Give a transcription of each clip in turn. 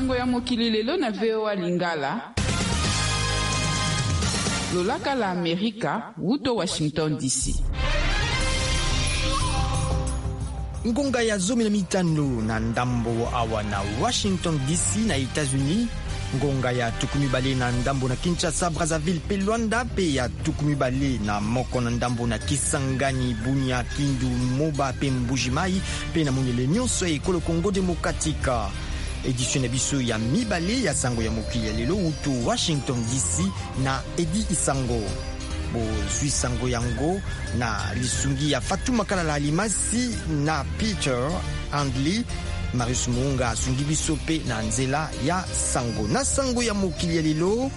Sango ya mokili lelo na VOA Lingala. Lolaka la Amerika, wuto Washington DC. Ngonga ya 15 na ndambo awa na Washington DC na Etats-Unis. Ngonga ya tukumibale na ndambo na Kinshasa, Brazzaville pe Luanda, pe ya tukumibale na moko na ndambo na Kisangani, Bunia, Kindu, Moba pe Mbujimai, pe na monele nyonso ekolo Congo Demokratika. Édition biso ya mibale ya sango ya mokili ya lelo utu Washington DC na Edi Isango. Bo zwi sango yango na lisungi ya Fatuma Kalala Alimasi na Peter Andley. Marius Munga sungi biso pe na nzela ya sango. Na sango ya mokili ya lelo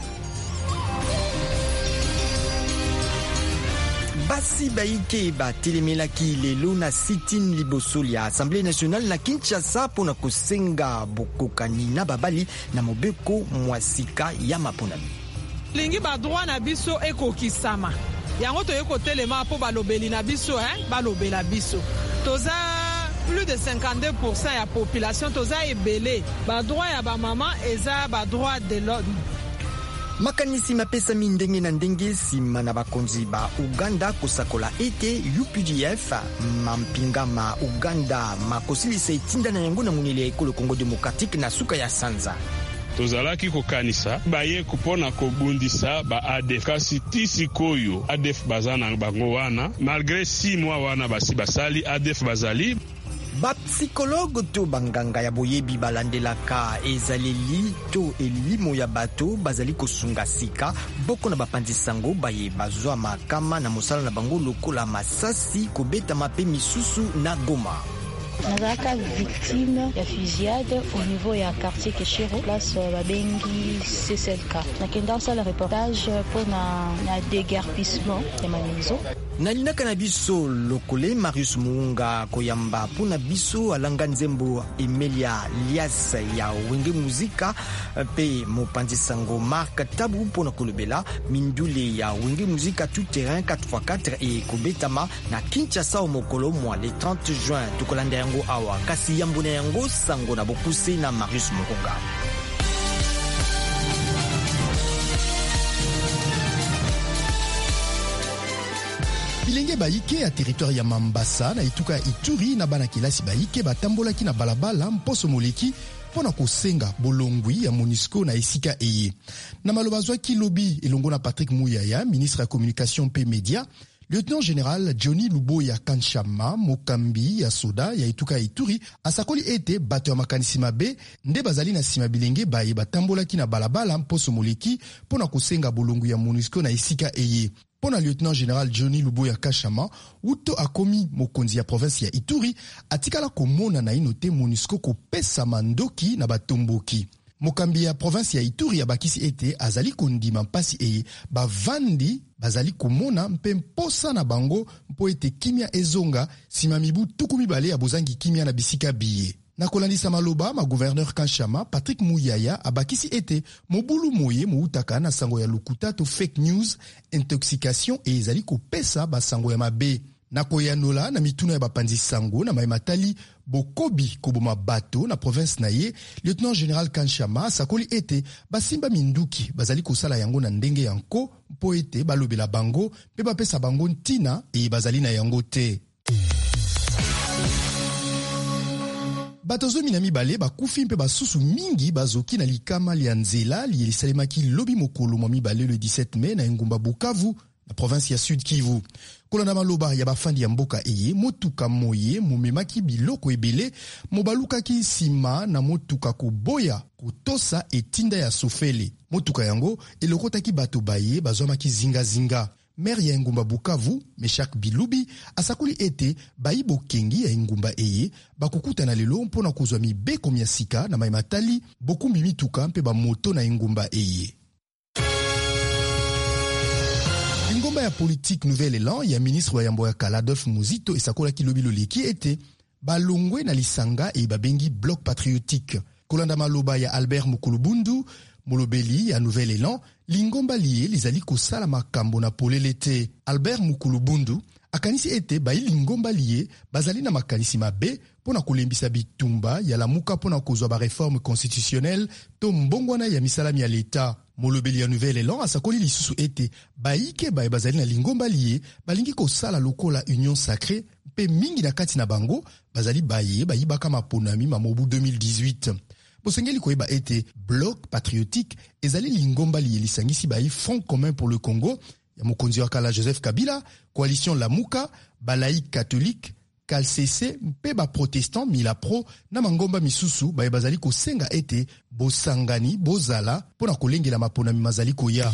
basi baike batelemelaki lelo na sitin liboso ya Assemblée nationale na Kinshasa pona kosenga bokokani na babali na mobeko mwasika ya maponami. Lingi ba droit na biso ekokisama. Yango toyeko telema po balobeli na biso balobela biso. Toza plus de 52% ya population toza ebele. Ba droit ya ba maman eza ba droit de l'homme. Makanisi mapesa mindenge na ndenge sima na bakonzi ba Uganda kosakola ete UPDF mampinga ma Uganda makosilisa etinda na yango na munele ya ekolo Congo Demokratique na suka ya sanza. Tozalaki kokanisa baye kupona kobundisa ba ADF kasi tisi koyo ADF bazana bango wana malgré 6 mois wana basi basali ADF bazali. Ba psychologue to banganga ya boyebi balandelaka ezaleli to elimo ya bato bazali kosunga sika boko na bapanzi sango baye bazwa makama na mosala na bango lokola masasi kobeta mape misusu na Goma. Nazaka victime ya fusillade au niveau ya quartier Keshero, place babengi CCLK. Nakenda osala reportage pour na déguerpissement ya maison. Nalinaka na biso lokole Marius Munga koyamba pona biso alanga nzembo Emilia Lias ya wenge muzika pe mopanzi sango Mark Tabu pona kolobela mindule ya wenge muzika tout terrain 4x4 et kobetama na Kinshasa au mokolo mwa le 30 juin tukolanda yango awa kasi yambona yango sango na bokuse na Marius Munga. Bilenge baike ya territoire ya Mambasa na ituka Ituri na bana kilasi baike batambolaki na balabala mposo moleki pona kosenga bolongwi ya MONUSCO na esika eye. Na maloba zwaki lobi elongo na Patrick Muyaya, ministre ya communication pe media, lieutenant général Johnny Luboya Kanchama, mokambi ya soda ya ituka Ituri, asakoli ete bato ya makanisi mabe nde bazali na sima bilenge baye batambolaki na balabala mposo moleki pona kosenga bolongwi ya MONUSCO na esika eye. Pona lieutenant général Johnny Luboya Kachama, uto akomi mokonzi ya province ya Ituri, atikala komona na inote MONUSCO kopesa mandoki na batomboki. Mokambi ya province ya Ituri ya bakisi ete azali kondima mpasi eye bavandi bazali komona mpe mposa na bango mpo ete kimia ezonga sima mibu tuku mibale ya bozangi kimia na bisika biye. Na kolandisa maloba ma gouverneur Kanchama, Patrick Muyaya abakisi ete mobulu moye moutaka na sango ya lokuta to fake news, intoxication e ezali kopesa basango ya mabe. Na koyanola na mituna ya bapanzi sango na maimatali bokobi koboma bato na province na ye, lieutenant général Kanchama sakoli ete basimba minduki bazali kosala yango na ndenge yanko mpo ete balobela bango pe bapesa bango ntina e bazali na yango te. Bato zomi na mibale bakufi mpe basusu mingi bazoki na likama lia nzela lielisalemaki lobi mokolo mwa mibale le 17 mai na engumba Bukavu na province ya Sud Kivu. Kolanda maloba ya bafandi ya mboka eye, motuka moye momemaki biloko ebele mobalukaki sima na motuka koboya kotosa etinda ya sofele. Motuka yango elokotaki bato baye bazwamaki zinga-zinga. Maire ya engumba Bukavu, Meshak Bilubi, asakoli ete bayi bokengi ya engumba eye bakukuta na lelo mpona kozwa mibeko mia sika na maimatali bokumbi mituka mpe bamoto na engumba eye. Ingomba ya politique Nouvel Élan ya ministre wa yambo ya Kala Adolphe Muzito esakolaki lobi loleki ete balongwe na lisanga e babengi bloc patriotique. Kolanda maloba ya Albert Mukulubundu, molobeli ya Nouvel Élan, lingomba liye lizali kosala makambo na polele te. Albert Mukulubundu akanisi ete bailingomba liye bazali na makanisi mabe pona kolembisa bitumba ya lamuka pona kozwa ba réforme constitutionnelle to mbongwana ya misalami ya l'État. Molobeli ya Nouvel Élan asakoli lisusu ete baike baye bazali na lingomba liye balingi kosala lokola union sacrée mpe mingi na kati na bango bazali baye bayibaka maponami mamobu 2018. Bosengeli koyeba ete bloc patriotique ezali lingomba liye lisangisi bayi Front commun pour le Congo ya mokonzi wa kala Joseph Kabila, coalition Lamuka, balaïque catholique, KLCC mpe ba protestant Milapro na mangomba misusu baye bazali kosenga ete bosangani bozala pona kolengela maponami mazali koya.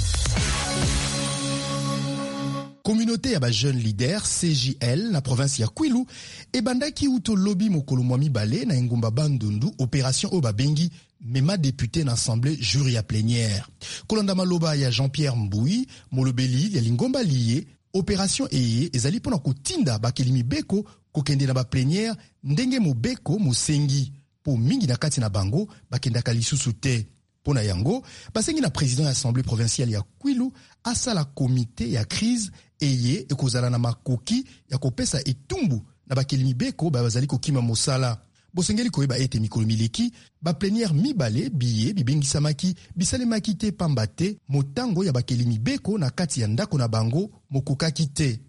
Communauté ya ba jeune leader CJL na province ya Kwilu ebandaki uto lobby mokolo mwa mibale na engumba Bandundu opération o babengi mema député na assemblée jury ya plénière. Kolanda maloba ya Jean-Pierre Mboui molobeli ya lingomba liye opération eye ezali pona kotinda bakelimi beko kokende na ba plénière ndenge mobeko mosengi po mingi na kati na bango bakendaka lisusu te. Pona yango basengi na président ya assemblée provinciale ya Kwilu asala comité ya crise eye ekozala na makoki ya kopesa etumbu na bakelimi beko bazali kokima mosala. Bosengeli koyeba ete mikolo mileki ba plénière mibale biye bibengisamaki bisalemaki te pamba te motango ya bakelimi beko na kati ya ndako na bango mokokaki te.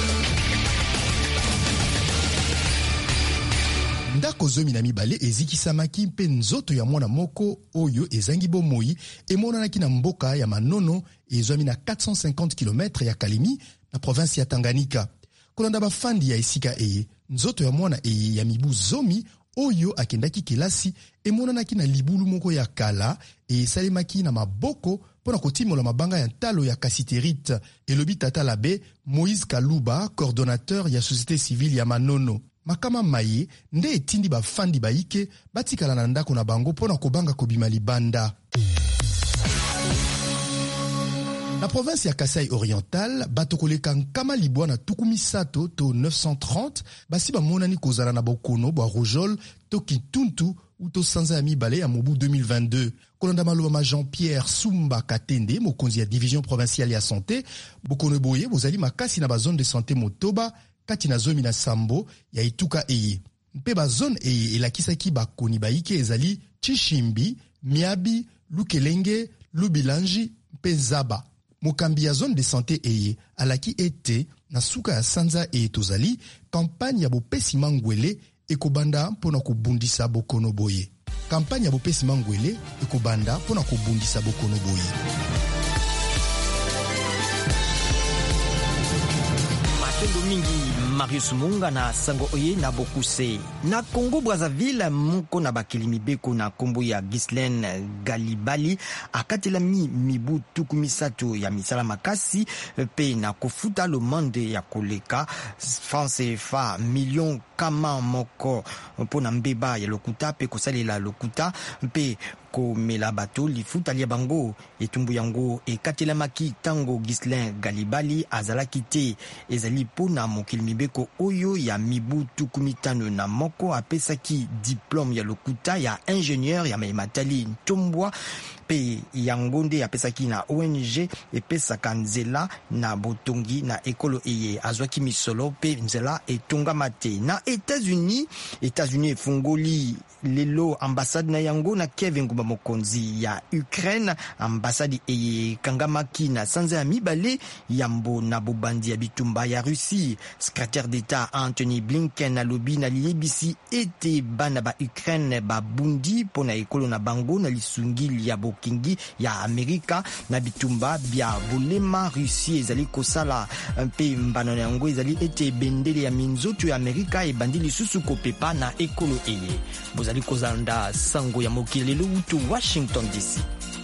Ndako zomi na mibale ezikisamaki mpe nzoto ya mwana moko oyo ezangi bomoi emonanaki na mboka ya Manono ezwami na 450 km ya Kalemi na province ya Tanganyika. Kolanda bafandi ya esika eye nzoto ya mwana eye ya mibu zomi oyo akendaki kelasi emonanaki na libulu moko ya kala esalemaki na maboko pona kotimola mabanga ya ntalo ya kasiterite. Elobi tata labe Moïse Kaluba, coordonnateur ya société civile ya Manono. Makama maye nde etindi bafandi baike batikala na ndako na bango pona kobanga kobima libanda. Na province ya Kasai Oriental, batokoleka nkama libwa na tukumisato to 930, basi bamonani kozala na bokono bwa Rojol to Kituntu ou to sanza ya mibale ya mobu 2022. Kolanda maloba Jean-Pierre Sumba Katende, mokonzi ya division provinciale ya santé, bokono boye bozali makasi na ba zone de santé Motoba, kati na zomi na Sambo ya Ituka eye. Mpe ba zone eye elakisaki bakoni baike ezali Chishimbi, Miabi, Lukelenge, Lubilanji, mpe Zaba. Mokambi ya zone de santé eye alaki ete na suka ya sanza eye tozali kampagne ya bopesi mangwele ekobanda mpona kobundisa bokono boye. Kampagne ya bopesi mangwele ekobanda mpona kobundisa bokono boye. Matondo mingi Marius Munga na sango oye na bokuse. Na Congo Brazzaville moko na bakilimi beko na kombo ya Ghislaine Galibali akatela mibu tukumisato ya misala makasi pe na kofuta le monde ya koleka France fa million kama moko pona mbeba ya lokuta pe kosalela lokuta pe komela bato lifuta lia bango etumbu yango ekatelamaki tango Ghislaine Galibali azalaki te ezali pona mokili mibeko oyo ya mibu tukumitano na moko apesaki diplôme ya lokuta ya ingénieur ya Matali Ntombwa pe yango nde apesaki na ONG epesaka nzela na botongi na ekolo eye azwaki misolo pe nzela etonga mate na États-Unis efungoli lelo ambassade na yango na Kiev ngumba mokonzi ya Ukraine ambassade eye kangamaki na sanza ya mibale yambo na bobandi ya bitumba ya Russie. Secrétaire d'État Anthony Blinken alobi na liebisi ete bana ba Ukraine babundi pona ekolo na bango na lisungili ya bokingi ya Amerika na bitumba bya bolema Russie ezali kosala mpe mbano yango ezali ete bendele ya minzoto ya Amerika ebandi lisusu kopepa na ekolo eye. Bozali kozanda sango ya mokili lelo utu Washington DC.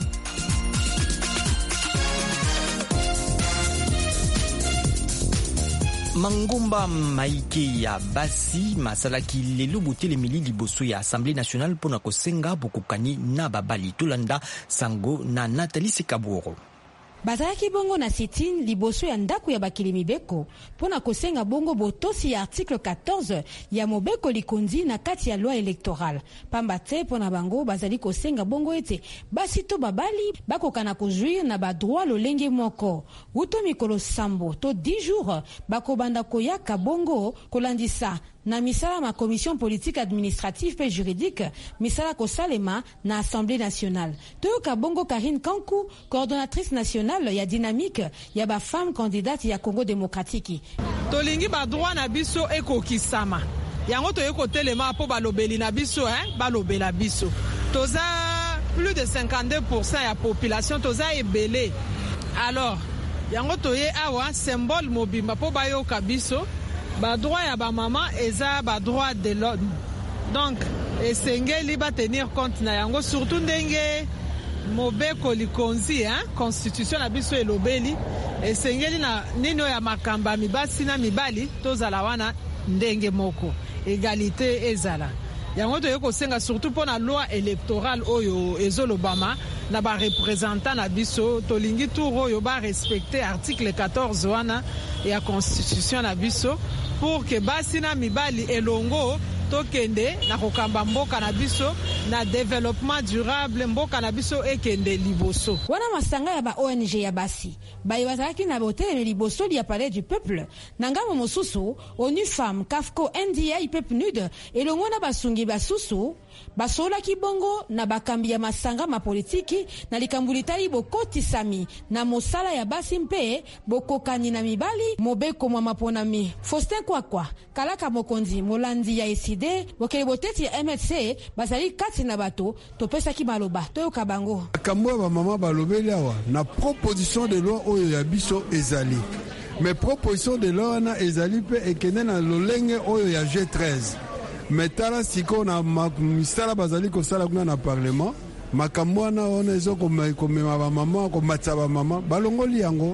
Mangomba maike ya basi masalaki lelo botele mili liboso ya Assemblée nationale pona kosenga bokokani na babali tolanda sango na Nathalie Sekaboro. bazalaki bongo na sitine liboso ya ndako ya bakili mibeko pona kosenga bongo botosi ya article 14 ya mobeko likondi na kati ya loi électorale. Pamba te pona bango bazali kosenga bongo ete basi to babali bakokana kojuir na ba droit lolenge moko. Uto mikolo sambo to 10 jours bakobanda koyaka bongo kolandisa na misala ma commission politique administrative pe juridique misala kosalema na Assemblée nationale. Toyoka bongo Karine Kankou, coordonnatrice nationale ya dynamique ya ba femme candidate ya Congo démocratique. Tolingi ba droit na biso ekokisama. Yango toyeko telema po balobeli na biso balobela biso. Toza plus de 52% ya population toza ebele. Alors yango toye awa symbole mobimba po bayoka biso. Ba droit ya ba maman eza ba droit de l'homme. Donc esengeli ba tenir compte na yango surtout ndenge mobeko likonzi constitution na biso elobeli esengeli na nino ya makamba mibasi na mibali tozala wana ndenge moko égalité ezala. Yango toyeko senga surtout pona loi électorale oyo ezolobama na ba représentant na biso tolingi tour oyo ba respecter article 14 wana ya constitution na biso pour que basi na mibali elongo tokende na kokamba mboka na biso na développement durable mboka na biso ekende liboso. Wana masanga ya ba ONG ya basi baye bazalaki na boteleme liboso ya palais du peuple na ngambo mosusu ONU Femmes, CAFCO, NDI, PEPNUD elongo na basungi basusu basolaki bongo na bakambi ya masanga ma politiki na likambulitali bokotisami na mosala ya basi mpe bokokani na mibali mobeko mwa maponami. Faustin Kwakwa kalaka mokonzi molandi ya eside bokele boteti ya MLC bazali kati na bato topesaki maloba toyoka bango kambo ba mama balobeli awa na proposition de loi oyo ya biso ezali. Mais proposition de loi na ezali pe ekende na lolenge oyo ya G13. Metala siko na misala bazali kosala kuna na parlement makambo wana ona ezo komema ba mama komatsa ba mama balongoli yango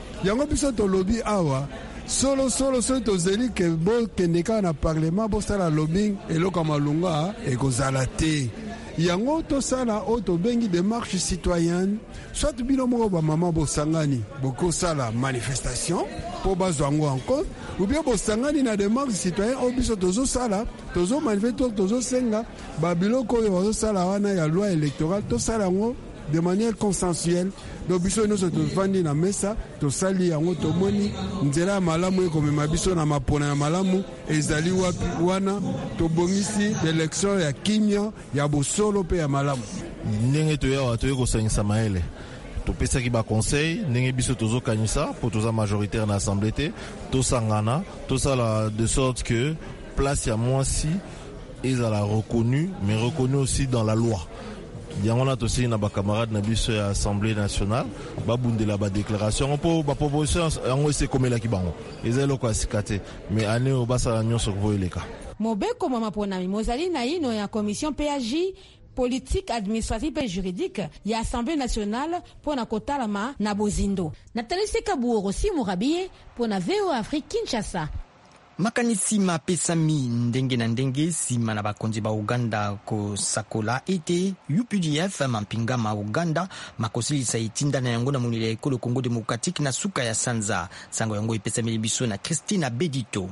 biso tolobi awa solo tozeli ke bo kendeka na parlement bo sala lobbying eloko malunga ekozala te yango tosala o tobengi démarche citoyenne soit bino moko ba mama bosangani bokosala manifestation po bazwango en compte ou bien bosangani na démarche citoyenne o biso tozosala tozo manifester tozosenga ba biloko oyo bazosala wana ya loi électorale tosala ngo de manière consensuelle. Donc biso nyonso tovandi na mesa tosali yango tomoni nzela malamu ekomema biso na mapona ya malamu ezali wapi wana tobongisi élection ya kimia ya bosolo pe ya malamu ndenge toya kosangisa maele topesaki ba conseil ndenge biso tozokanisa po toza majoritaire na assemblée te tosangana tosala de sorte que place ya mwasi ezala reconnue mais reconnue aussi dans la loi. Yango na tosili na ba camarades na biso ya Assemblée nationale babundela ba déclaration po ba proposition yango ese komela ki bango ezelo kwa sikate mais ane obasa nyonso ko eleka mobeko mama ponami mozali na ino ya commission PAJ politique administrative et juridique ya Assemblée nationale pona kotalama na bozindo Nathalie Sekabuoro Simurabie pona VO Afrique Kinshasa. Makanisi mapesami ndenge na ndenge sima na bakonzi ba Uganda kosakola ete UPDF mampinga ma Uganda makosilisa itinda na yango na monile ekolo Congo Démocratique na suka ya Sanza sango yango ipesami biso na Christina Bedito.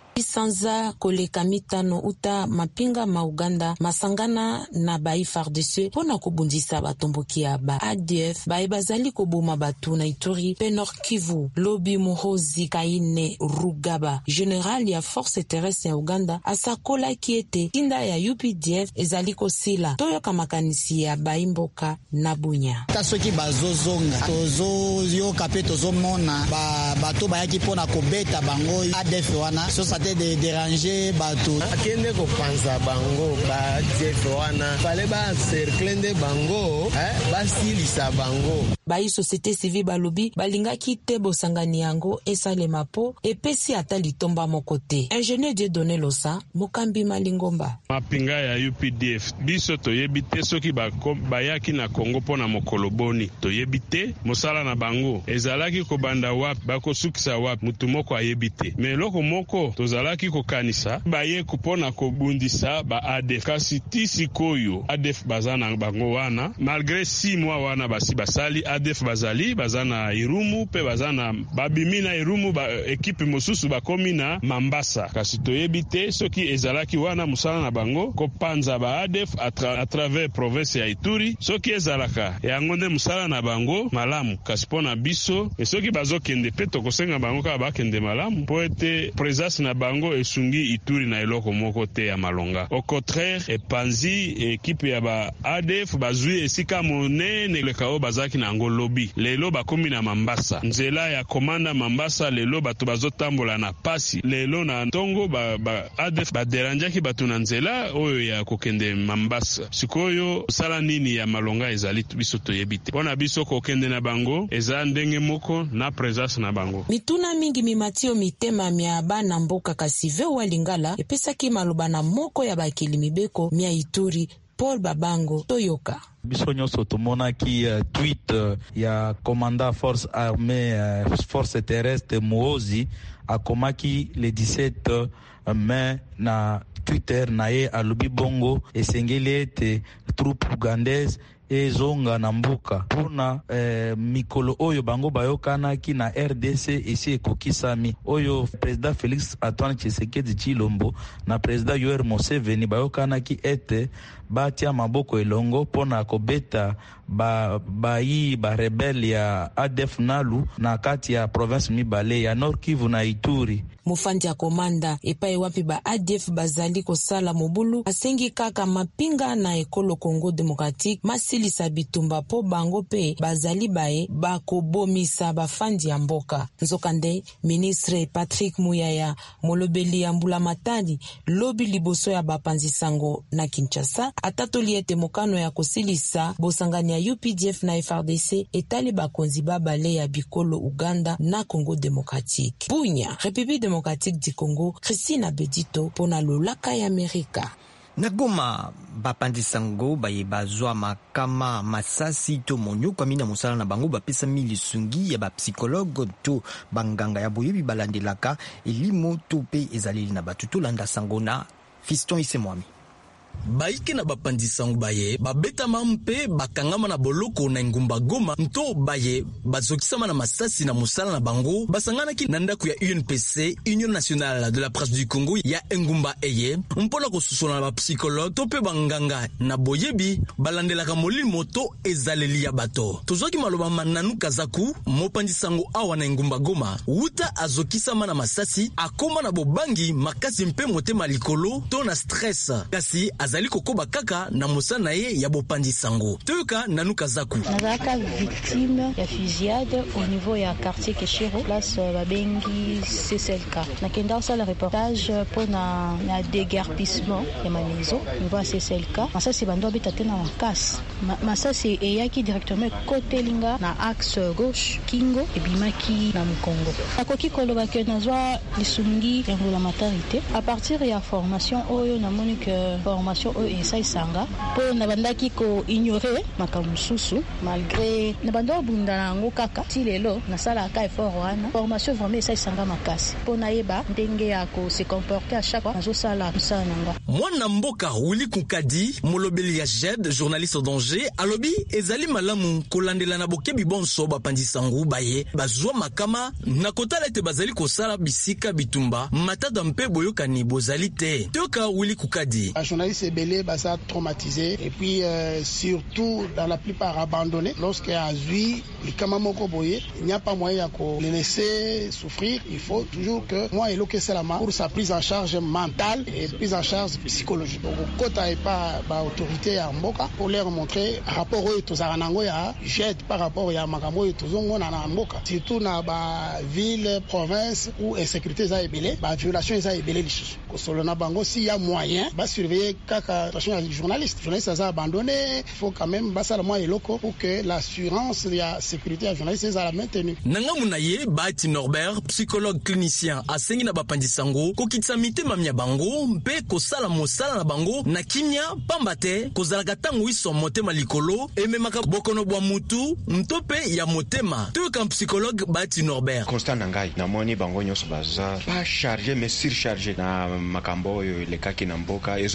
Sanza koleka mitano uta mapinga ma Uganda masangana na ba FARDC pona kobundisa batomboki ya ba ADF ba bazali koboma batu na Ituri pe Nord Kivu Lobi Muhozi Kaine Rugaba general ya force terrestre ya Uganda asakola kiete kinda ya UPDF ezali kosila toyoka makanisi ya baimboka na Bunya tasoki bazozonga tozo yoka pe tozo mona bato bayaki pona kobeta bango ADF wana so de déranger bato akende ko panza bango ba ADF wana fale ba cercle bango basilisa bango ba société civile balobi balingaki te bosangani yango esalema po epesi ata litomba mokote ingénieur Dieudonné Losa mokambi malingomba mapinga ya UPDF biso toyebi te soki bayaki na Congo pona mokolo boni toyebi te mosala na bango ezalaki kobanda wapi bakosukisa wapi mutu moko ayebi te mais loko moko tozalaki kokanisa baye kupona kobundisa ba ADF kasi ti sikoyo ADF bazana bango wana malgré 6 mois wana basi basali ADF bazali bazana Irumu pe bazana babimina Irumu ba ekipe mosusu bakomi na Mambasa kasi toyebi te soki ezalaki wana musala na bango ko panza ba ADF à travers province ya Ituri soki ezalaka yango nde musala na bango malamu kasi pona biso soki bazokende pe tokosenga bango ka bakende malamu po ete présence na bango esungi Ituri na eloko moko te ya malonga. Au contraire epanzi ekipe ya ba ADF bazui esika monene lekao bazaki na ngo lobi lelo bakomi na Mambasa nzela ya komanda Mambasa lelo bato bazotambola na pasi lelo na ntongo ba ADF baderanjaki bato na nzela oyo ya kokende Mambasa sikoyo sala nini ya malonga ezali biso toyebite pona biso kokende na bango eza ndenge moko na présence na bango. Mituna mingi mimatio mitema mia bana mboka kasive wa Lingala epesaki maloba na moko ya bakili mibeko mia Ituri. Paul Babango Toyoka. Biso nyonso tomonaki tweet ya commandant force armée force terrestre Muozi akomaki le 17 mai na Twitter na ye alobi bongo esengeli ete troupe ugandaise ezonga na mbuka pona mikolo oyo bango bayokanaki na RDC esi ekokisami oyo president Félix Antoine Tshisekedi Tshilombo na president Yoweri Museveni bayokanaki ete batia maboko elongo pona kobeta bayi ba rebelle ya ADF Nalu na kati ya province mibale ya Nord Kivu na Ituri. Mufandi ya komanda epai wapi ba ADF bazali kosala mobulu asengi kaka mapinga na ekolo Congo Democratique masilisa bitumba po bango pe bazali bae bakobomisa bafandi ya mboka. Nzokande ministre Patrick Muyaya molobeli ya mbula matali lobi liboso ya bapanzi sango na Kinshasa atatoli ete mokano ya kosilisa bosangani ya UPDF na FRDC etali bakonzi babale ya bikolo Uganda na Congo Democratique. Bunya, République Démocratique du Congo, Christina Bedito pona lolaka ya Amerika. Na Goma bapandi sango baye bazwa makama masasi to monyo kwa mina musala na bango bapesa milisungi ya ba psychologue to banganga ya boyebi balandelaka elimo to pe ezaleli na batuto landa sango na Fiston Isemwami. Baike na bapandi sango baye babeta mampe bakangama na boloko na ngumba Goma nto baye bazokisama na masasi na musala na bango basangana ki na ndako ya UNPC Union Nationale de la Presse du Congo ya ngumba eye mpona kosusola na psychologue to pe banganga na boyebi balandelaka molimo to ezaleli ya bato tozoki maloba mananu kazaku mopandi sango awa na ngumba Goma uta azokisama na masasi akoma na bobangi makasi mpe motema likolo to na stress kasi azali kokoba kaka na musana ye ya bopandi sango toyoka nanuka zaku nazaka victime ya fusillade au niveau ya quartier Keshero place babengi CCLK nakenda osala reportage pour na déguerpissement ya ma maison niveau ya CCLK masasi bando abeta te na makasi masasi eyaki directement côté linga na axe gauche kingo ebimaki na Mukongo akoki koloba ke nazwa lisungi ya ngula matarite à partir ya formation oyo na monique formation oyo esaisanga po na bandaki ko ignorer makamususu malgré na bando bunda nango kaka ti lelo na sala ka effort wana formation vraiment esaisanga makasi po na yeba ndenge ya ko se comporter à chaque fois nazo sala musala nanga mwana mboka Willy Kunkadi molobeli ya JED journaliste en danger alobi ezali malamu kolandela na bokebi bonso bapandi sango baye bazwa makama na kotala ete bazali kosala bisika bitumba matata mpe boyokani bozali te toka Willy Kunkadi journaliste belé basa traumatisé et puis surtout dans la plupart abandonné lorsqu'il a vu les kamamoko boye il n'y a pas moyen de les laisser souffrir il faut toujours que moi et l'okesselama pour sa prise en charge mentale et prise en charge psychologique donc kota et pas ba autorité ya mboka pour leur montrer rapport au tozaranango ya jet par rapport ya makambo et tozongo na mboka surtout na ba ville province où insécurité za ebelé ba violation za ebelé lisusu ko solo na bango si ya moyen ba surveiller kaka attention à journaliste a abandonné il faut quand même basa le moyen locaux pour que l'assurance de la sécurité à journaliste soit maintenue nanga munaye Bati Norbert psychologue clinicien asengi na bapandi sango kokitsa mitema mya bango mpe kosala mosala na bango na kimia pambate kozalaka tango iso motema likolo ememaka bokono bwa mutu mtope ya motema to kan psychologue Bati Norbert constat nangai na moni bango nyoso baza pas chargé mais surchargé na makambo yo lekaki na mboka ezoleka na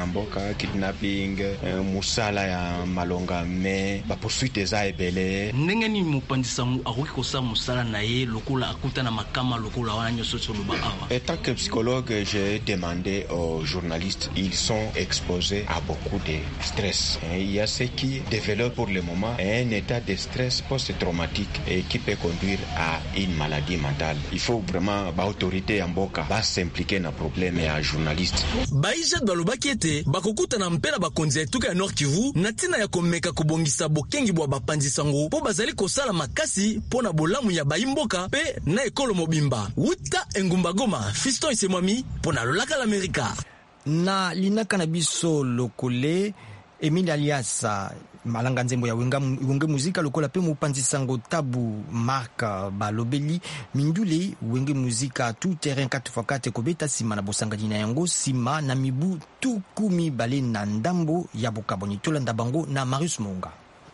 na mboka, kidnapping, musala ya malonga me ba poursuite eza ebele. Ndenge ni mopandisa akoki kosala musala na ye lokola akuta na makama lokola wana nyonso soloba awa. En tant que psychologue, j'ai demandé aux journalistes, ils sont exposés à beaucoup de stress. Il y a ceux qui développent pour le moment un état de stress post-traumatique et qui peut conduire à une maladie mentale. Il faut vraiment l'autorité en boka va s'impliquer dans le problème et à journaliste. Baïja balobaki ete bakokuta na mpela bakonzi etuka ya Nord Kivu na tina ya komeka kobongisa bokengi bwa bapanzisango po bazali kosala makasi po na bolamu ya bayimboka pe na ekolo mobimba. Wuta engumba Goma, Fiston Isemwami po na lolaka l'Amerika. Na linaka na biso lokole Emile alias malanga nzembo ya wenge muzika lokola pe mopanzisango tabu marka balobeli mindule wenge muzika tout terrain 4x4 kobeta sima na bosangani na yango sima na mibu tukumi bale na ndambo ya bokaboni tolanda bango na Marius Monga.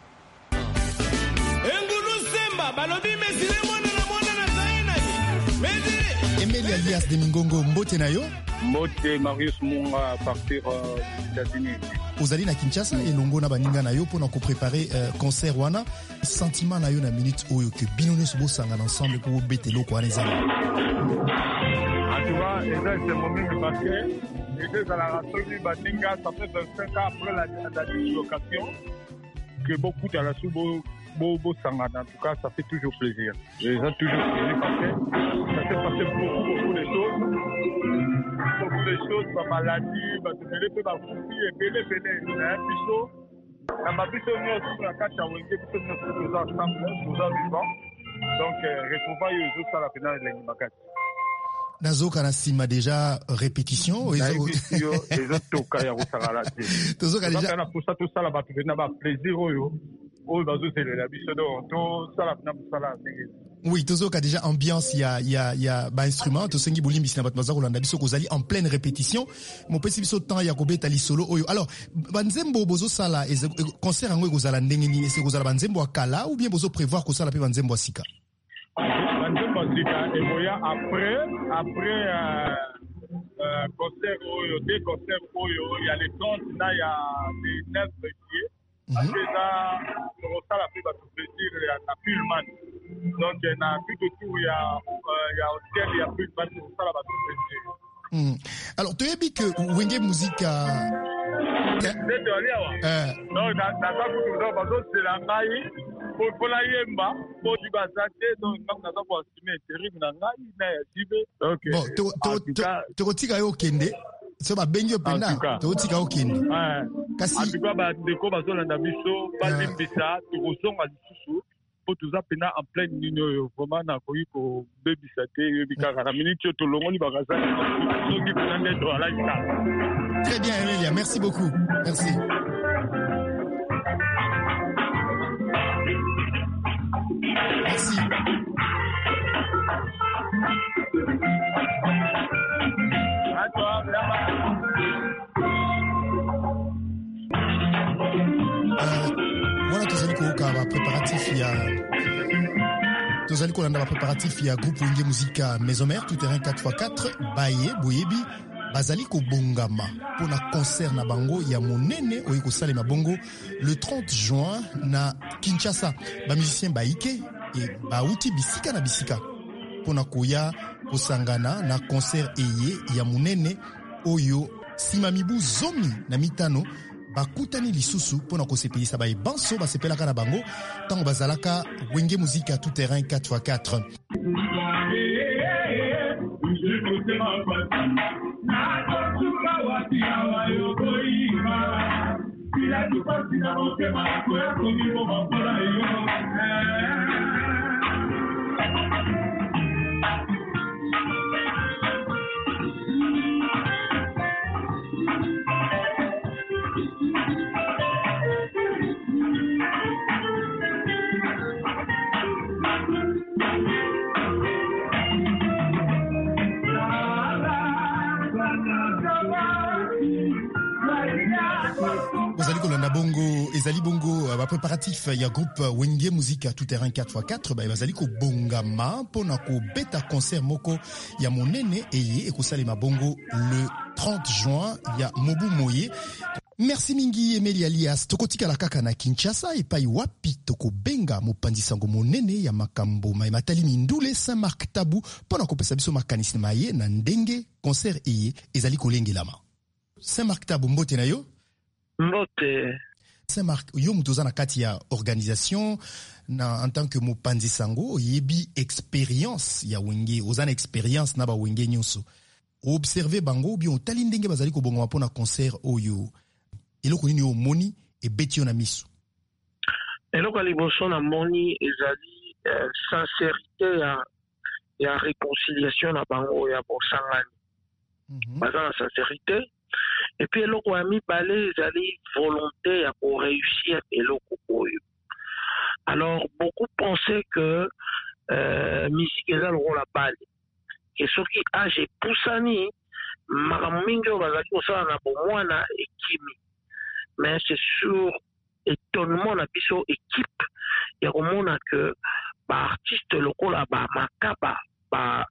Engulu semba balobi mesile mwana na zaina Emile alias de Mingongo mbote na yo. Mbote Marius Monga à partir des États-Unis. Ozali na Kinshasa elongo na baninga na yo pona ko préparer concert wana sentiment na yo na minute oyo que binono so bosanga ensemble pour betelo ko aneza. En tout cas, c'est mon moment parce que j'étais à la radio du baninga, ça fait 25 ans après la dislocation que beaucoup de la sous sanga. En tout cas, ça fait toujours plaisir. Les gens toujours plaisir parce que ça s'est passé beaucoup de choses. Beaucoup de choses, ma maladie, ma télé, ma fouille, et belé, biso, ma biso, nous, la cache à Wenge, biso, nous, ensemble, nous, vivants. Donc, retrouvailles, les autres, à la finale de l'Animacate. Nazoka na sima déjà répétition. Les autres, toka ya rusagala. Tozoka déjà. Pour ça, tout ça, là-bas, tu venais avoir plaisir, oh, bazo, c'est la biso, tout ça, la finale, tout ça, là, oui, tozoka déjà ambiance, il y a ba instrument, to sengi bolimbi sina batmaza kolanda biso kozali en pleine répétition. Mon petit biso temps ya kobeta li solo oyo. Alors, banzembo bozo sala concert ngo kozala ndenge ni ese kozala banzembo akala ou bien bozo prévoir ko sala pe banzembo asika. Banzembo asika et voya après concert oyo, des concerts oyo, il y a les 30 là, il y a les 9 juillet. Après ça, on sala pe ba plaisir na Pullman. Donc, il y a tout autour, il y a plus de balles, c'est ça la bataille. Alors, tu as dit que Wenge Musica. Non, c'est la maille. Pour la yemba, pour du bazate, donc, on a pas estimé terrible, on a dit, bon, tu retiens au Kende. So ba benyo pena to tika okende kasi en tout cas ba deko bazola na biso ba limbisa to kozonga lisusu po tuza pena en pleine ligne vraiment na koyi ko bebisa te yebika na minute to longoli bakaza soki pena d'être à la. Très bien Emilia, merci beaucoup. Merci. Merci. Voilà, tozali koyoka ba préparatif ya tozali kolanda ba préparatif ya groupe Wenge Musica Maison Mère tout terrain 4x4 baye boyebi bazali kobongama pona concert na bango ya monene oyo kosalema bongo le 30 juin na Kinshasa. Ba musicien baike et bauti bisika na bisika pona koya kosangana na concert eye ya monene oyo simamibu zomi na mitano bakutani lisusu pona kosepelisa ba banso basepelaka na bango tango bazalaka Wenge Musica tout terrain 4x4. bongo ezali bongo préparatif ya groupe Wenge Musique tout terrain 4x4 bazali ko bongama pona ko beta concert moko ya monene eye ekosalema bongo le 30 juin ya Mobu Moye. Merci mingi Emeli alias tokotikala kaka na Kinshasa epai wapi tokobenga mopanzi sango monene ya makambo matali mindule Saint-Marc Tabu pona kopesa biso makanisi maye na ndenge concert eye ezali kolengelama. Saint-Marc Tabu mbote na yo? Mbote. Saint-Marc, yo mutoza na kati ya organisation na en tant que mopanzi sango yebi expérience ya wenge ozana expérience na ba wenge nyonso. Observer bango bien tali ndenge bazali ko bongo pona concert oyo. Eloko nini yo moni e beti yo na miso? Eloko liboso na moni ezali sincérité ya réconciliation na bango ya bosangani. Baza na sincérité. Et puis eloko ya mibale ezali volonté ya pour réussir eloko oyo. Alors beaucoup pensaient que musique eza loko la balle. Et ce qui age poussani makambo mingi oyo bazali kosala na bomwana ekimi. Mais c'est sur étonnement na biso équipe ya komona que ba artiste lokola ba makaba ba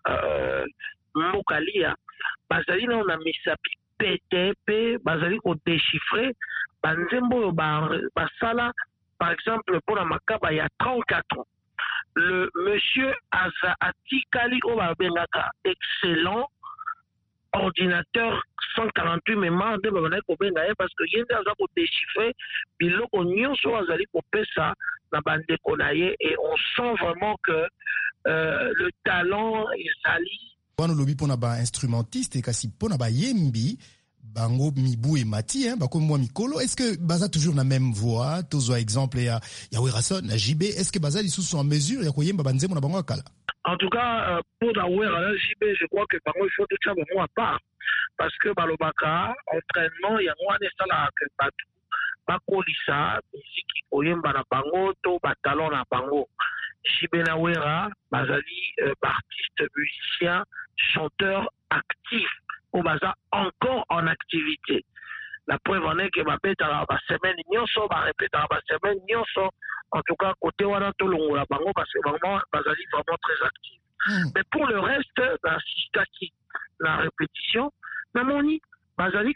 mokalia bazali na ona misapi PTP bazali ko déchiffrer banzembo oyo basala par exemple pour la makaba ya 34 ans. Le monsieur Aza Atikali o babengaka excellent ordinateur 148 mémoire de babana ko benga parce que yende aza ko déchiffrer biloko nyonso azali ko pesa na bande konaye et on sent vraiment que le talent ezali wana lobi pona ba instrumentiste kasi pona ba yembi bango mibu et mati bako mwa mikolo est-ce que baza toujours na même voix tozo exemple ya Werason na JB est-ce que baza lisusu en mesure ya koyemba banzemo na bango akala? En tout cas, pour la Wera JB, je crois que par contre, il faut tout ça à part. Parce que Balobaka, entraînement, il y a moins de ça là que Batou. Bakolisa, musique, Oyemba na bango, to batalon na bango. JB na Wera, Bazali, artiste, musicien, chanteur actif. Au Baza encore en activité. La preuve en est que ma bête à la semaine, nyonso, ma répète à la semaine, nyonso. En tout cas, côté wana to longola bango parce que vraiment Bazali vraiment très actif. Mais pour le reste, dans Sistaki, la répétition, Namoni, Bazali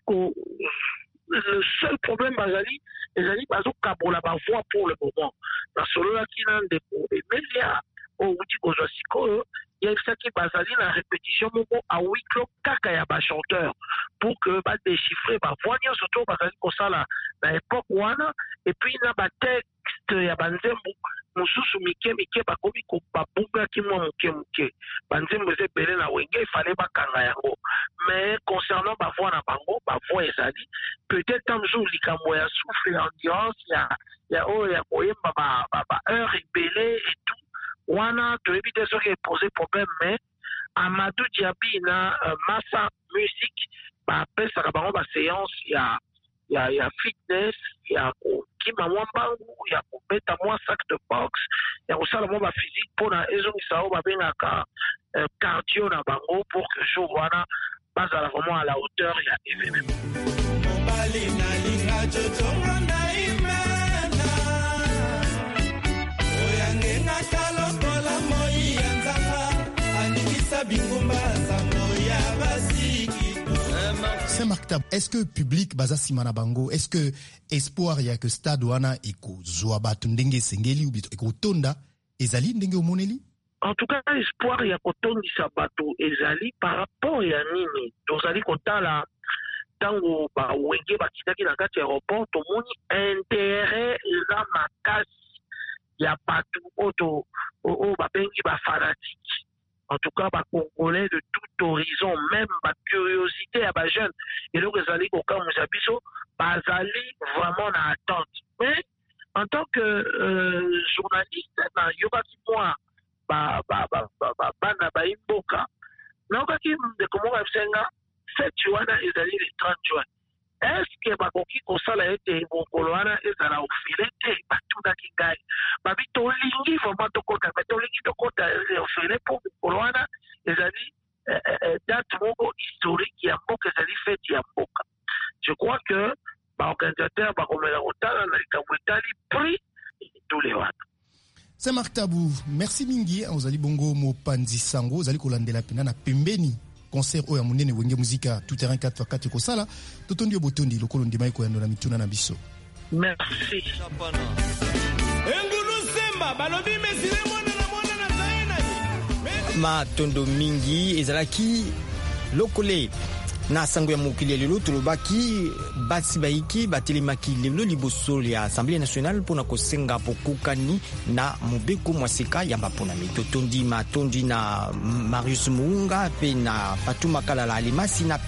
le seul problème Bazali, Bazali bazo kabola ba voix pour le moment. Dans solo la qui n'a de mais il y a au outil kozosiko il y a ça qui Bazali la répétition moko à huis clos kaka ya ba chanteur pour que ba déchiffrer ba voix surtout Bazali ko sala na époque wana et puis na ba texte ya banzembo mususu mike bakomi ko babunga ki mwa muke banzembo ezebele na wenge il fallait bakanga yango mais concernant ba voix na bango ba voix ezali peut-être un jour likambo ya souffle l'ambiance ya o ya koyemba ba heure ibele et tout wana to éviter ce qui est posé problème mais Amadou Diaby na Massa musique ba pesa ka bango ba séance ya fitness ya kima mwambangu ya kubeta mwa sac de boxe ya kusala mwa ba physique pona ezongisa o babengaka cardio na bango pour que jour wana bazala vraiment à la hauteur ya événement. Saint-Marc Tabu, est-ce que public baza simana bango, est-ce que espoir ya que stade wana eko zoa batu ndenge sengeli ou bito eko tonda ezali ndenge omoneli? En tout cas, espoir ya kotondisa batu ezali par rapport ya nini tozali kotala tango ba wenge bakitaki na kati ya aéroport tomoni intérêt eza makasi ya batu oto o babengi ba fanatique. En tout cas, Congolais de tout horizon, même ma curiosité à ma jeune, et donc Zali Koka Mouzabiso, Zali vraiment en attente. Mais en tant que journaliste, yoga qui moi, bana imboka, naoka qui de comment absenga, 7 juin et Zali le 30 juin. Est-ce que bakoki kosala ete mokoloana ezala ofele te batuna kingai babi tolingi vraiment tokota mais tolingi tokota ofele pour mokoloana ezali date moko historique ya mboka ezali fête ya mboka. Je crois que ba organisateur bakomela kotala Jean-Marc Tabou, merci mingi ozali bongo mopanzi sango ozali kolandela pena na pembeni concert oya munene wenge muzika tout terrain 4x4 kosala totondi obotondi lokolo ndima iko yando na mituna na biso. Merci. Engulu semba balobi mesile mwana na zaena. Matondo mingi ezalaki lokole na sango ya mokili lelo tolobaki basi baiki batelemaki lelo liboso ya Assemblée nationale pona kosenga pokukani na mobeko mwaseka ya bapona mitotondi matondi na Marius Muunga pe na Fatuma Kalala Alimasi na